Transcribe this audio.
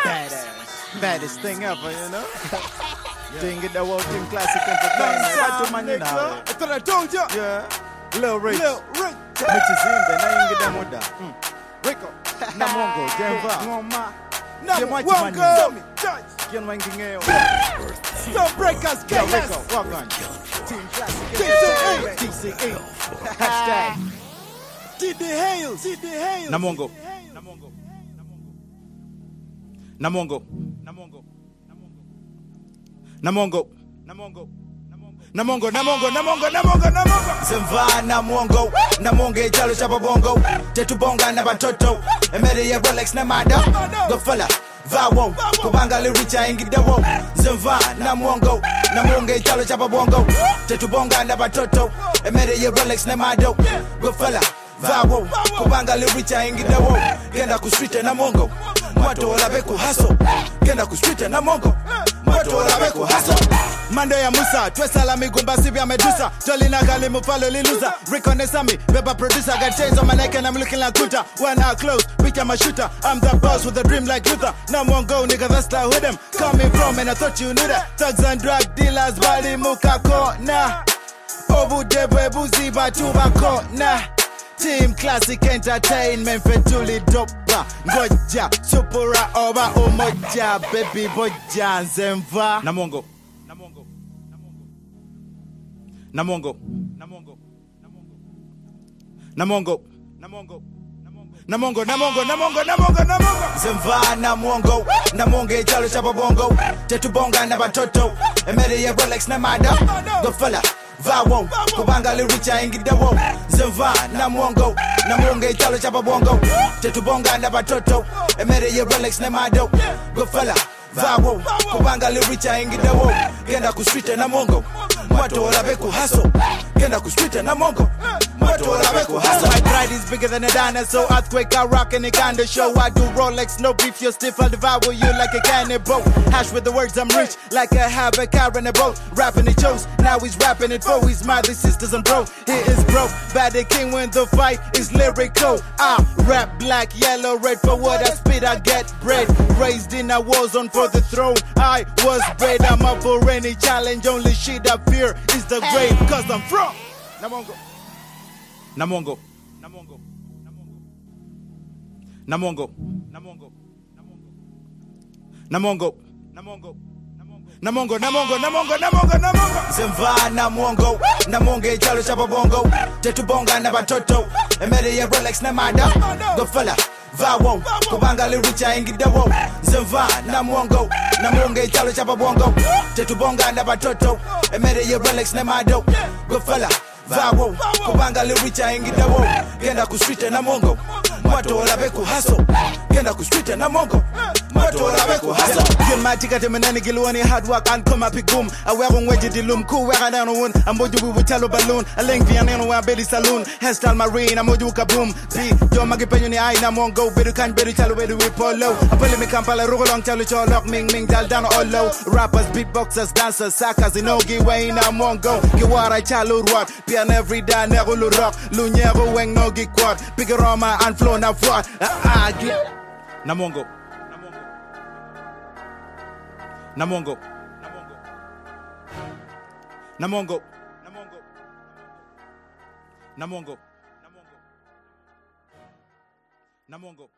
Badass. Baddest thing ever, you know? Didn't get that World Team Classic Entertainment. Right to man, you know. I thought I told you. Yeah. Lil Rich. Lil Rich. Michizimbe, na ingi da muda. Rico. Na Mongo, Denver. Ngoma. Mongo. Judge. Kian wangi ngeo. Stonebreakers, Yo, KS. Rico, walk on. Team Classic TCE. TCE. Hashtag. TD Hales. TD Hales. Namongo. Namongo. Namongo. Namongo. Namongo. Namongo, Namongo, Namongo, Namongo, Namongo. Zemva Namongo, Namonge Jalo Chababongo, Tetubonga Nabatoto, Emeria Rolex Namada, Gofala, Vawo, Kubanga Liricha Ingidawo, Zemva Namongo, Namonge Jalo Chababongo, Tetubonga Nabatoto, Emeria Rolex Namado, Gofala, Vawo, Kubanga Liricha Ingidawo, Genda Kuswita Namongo, Mato Labeku Hasso, Genda Kuswita Namongo, Mato Labeku Hasso. Mando ya Musa, twesala migumba sivya medusa. Tolina gali mufalo liluza. Reconnaissance me, paper producer. Got chains on my neck and I'm looking like Kuta. One eye close, bitch I'm a shooter. I'm the boss with a dream like Luther. Now one go, nigga, that's the with them. Coming from and I thought you knew that. Thugs and drug dealers, bali muka kona. Obu debwe buzi batuba kona. Team Classic Entertainment fetuli dopa. Ngoja, supura oba umoja. Baby boja nzemva. Namongo. Namongo. Namongo. Namongo. Namongo. Namongo, Namongo, Namongo, Namongo, Namongo. Zemva Namongo, Namonge Jalo Chababongo, Tetubonga Nabatoto, Emeria Rolex Namada, Gofala, Vawo, Kubanga Liricha Ingidawo, Zemva Namongo, Namonge Jalo Chababongo, Tetubonga Nabatoto, Emeria Rolex Namado, Gofala, Vawo, Kubanga Liricha Ingidawo, Genda Kuswita Namongo, Mato Labeku Hasso, Genda Kuswita Namongo, Mato Labeku Hasso. My pride is bigger than a dinosaur. Earthquake, I rock and it kinda show. I do Rolex, no beef, you're stiff, I'll devour you like a cannibal. Hash with the words, I'm rich, like I have a car and a boat. Rapping it shows, now he's rapping it for his mother, sisters and bro. He is broke, bad the king when the fight is lyrical. I rap black, yellow, red for what I spit, I get bread. Raised in a war zone for the throne, I was bred. I'm up for any challenge, only shit I fear is the grave, cause I'm from Namongo. Namongo. Namongo. Namongo. Namongo. Namongo. Namongo. Namongo, Namongo, Namongo, Namongo, Namongo. Zemva Namongo, Namonge Jalo Chababongo, Tetubonga Nabatoto, Emeria Rolex Namada, Gofala, Vawo, Kubanga Liricha Ingidawo, Zemva Namongo, Namonge Jalo Chababongo, Tetubonga Nabatoto, Emeria Rolex Namado, Gofala, Vawo, Kubanga Liricha Ingidawo, Genda Kuswita Namongo, Mato Labeku Hasso, Genda Kuswita Namongo, Mato Labeku Hasso. Kill my ticket and any gilwani hard work and come up a boom. I wear on wedge the loom, cool wear down one. I'm modu with tello balloon. A length and anywhere belly saloon. Hairstyle marine, I'm modu kaboom. B, don't make a penny eye, Namongo, better can't better tell where we polo. I pull me campala, roll on tell it all lock, ming, dal down all low. Rappers, beatboxers, dancers, sackers, in Ogi way, Namongo. Kiwara, chalo, what? Pian every day, never rock. Lunyero, weng, no gi quad. Bigger Roma and flow na what? Namongo. Namongo. Namongo. Namongo. Namongo. Namongo. Namongo.